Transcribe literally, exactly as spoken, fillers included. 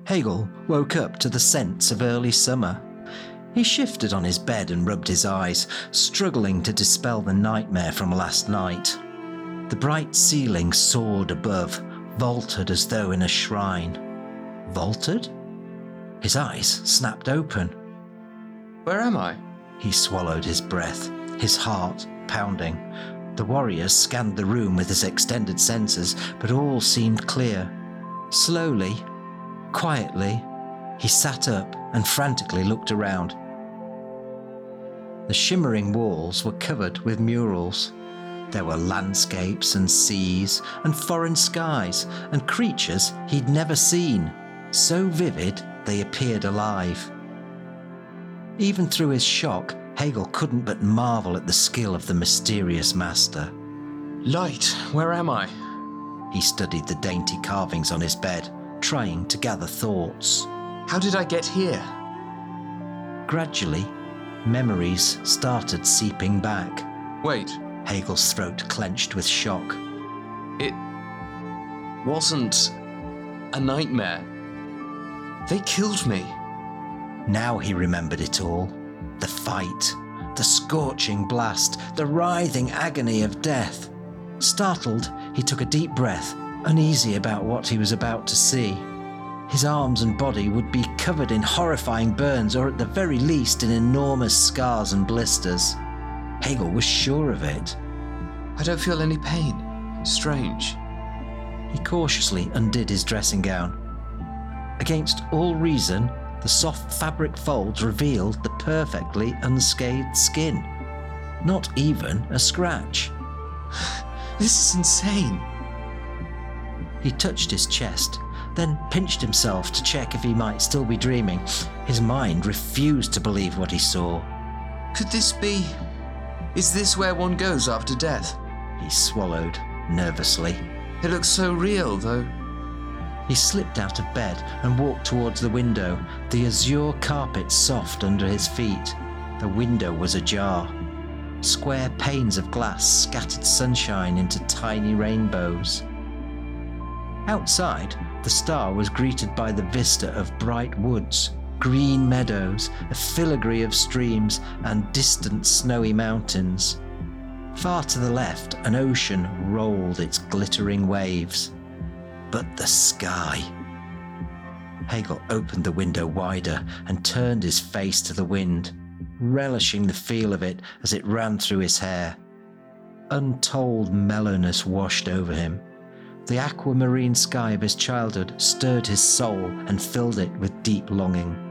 Hegel woke up to the scents of early summer. He shifted on his bed and rubbed his eyes, struggling to dispel the nightmare from last night. The bright ceiling soared above, vaulted as though in a shrine. Vaulted? His eyes snapped open. Where am I? He swallowed his breath, his heart pounding. The warrior scanned the room with his extended senses, but all seemed clear. Slowly, quietly, he sat up and frantically looked around. The shimmering walls were covered with murals. There were landscapes and seas and foreign skies and creatures he'd never seen, so vivid they appeared alive. Even through his shock, Hegel couldn't but marvel at the skill of the mysterious master. Light, where am I? He studied the dainty carvings on his bed, trying to gather thoughts. How did I get here? Gradually, memories started seeping back. Wait. Hegel's throat clenched with shock. It wasn't a nightmare. They killed me. Now he remembered it all. The fight, the scorching blast, the writhing agony of death. Startled, he took a deep breath, uneasy about what he was about to see. His arms and body would be covered in horrifying burns, or at the very least in enormous scars and blisters. Hegel was sure of it. I don't feel any pain. Strange. He cautiously undid his dressing gown. Against all reason, the soft fabric folds revealed the perfectly unscathed skin. Not even a scratch. This is insane. He touched his chest, then pinched himself to check if he might still be dreaming. His mind refused to believe what he saw. Could this be... Is this where one goes after death? He swallowed nervously. It looks so real, though. He slipped out of bed and walked towards the window, the azure carpet soft under his feet. The window was ajar. Square panes of glass scattered sunshine into tiny rainbows. Outside, the star was greeted by the vista of bright woods, green meadows, a filigree of streams, and distant snowy mountains. Far to the left, an ocean rolled its glittering waves. But the sky... Hegel opened the window wider and turned his face to the wind, relishing the feel of it as it ran through his hair. Untold mellowness washed over him. The aquamarine sky of his childhood stirred his soul and filled it with deep longing.